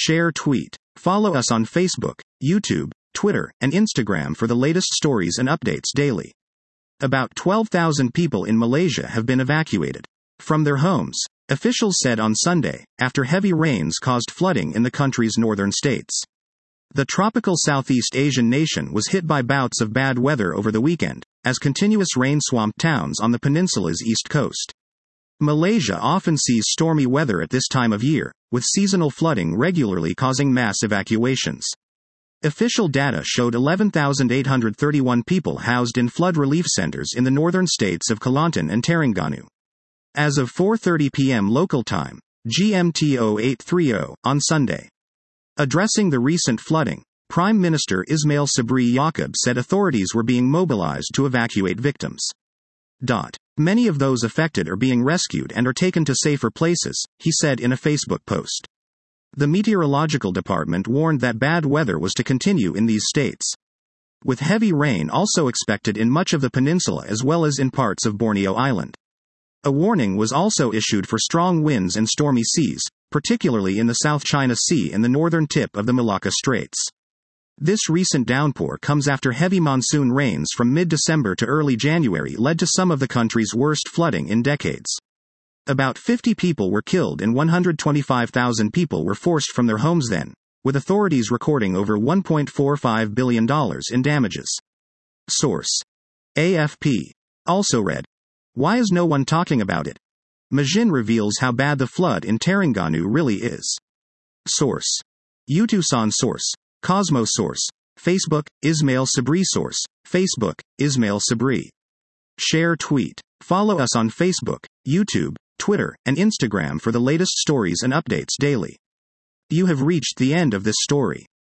Share tweet. Follow us on Facebook, YouTube, Twitter, and Instagram for the latest stories and updates daily. About 12,000 people in Malaysia have been evacuated from their homes, officials said on Sunday, after heavy rains caused flooding in the country's northern states. The tropical Southeast Asian nation was hit by bouts of bad weather over the weekend, as continuous rain swamped towns on the peninsula's east coast. Malaysia often sees stormy weather at this time of year, with seasonal flooding regularly causing mass evacuations. Official data showed 11,831 people housed in flood relief centers in the northern states of Kelantan and Terengganu. As of 4:30 p.m. local time, GMT 0830, on Sunday. Addressing the recent flooding, Prime Minister Ismail Sabri Yaakob said authorities were being mobilized to evacuate victims. Many of those affected are being rescued and are taken to safer places, he said in a Facebook post. The Meteorological Department warned that bad weather was to continue in these states, with heavy rain also expected in much of the peninsula as well as in parts of Borneo Island. A warning was also issued for strong winds and stormy seas, particularly in the South China Sea and the northern tip of the Malacca Straits. This recent downpour comes after heavy monsoon rains from mid-December to early January led to some of the country's worst flooding in decades. About 50 people were killed and 125,000 people were forced from their homes then, with authorities recording over $1.45 billion in damages. Source: AFP. Also read, why is no one talking about it? Majin reveals how bad the flood in Terengganu really is. Source: Utusan. Source: Cosmos. Source: Facebook, Ismail Sabri. Source: Facebook, Ismail Sabri. Share tweet. Follow us on Facebook, YouTube, Twitter, and Instagram for the latest stories and updates daily. You have reached the end of this story.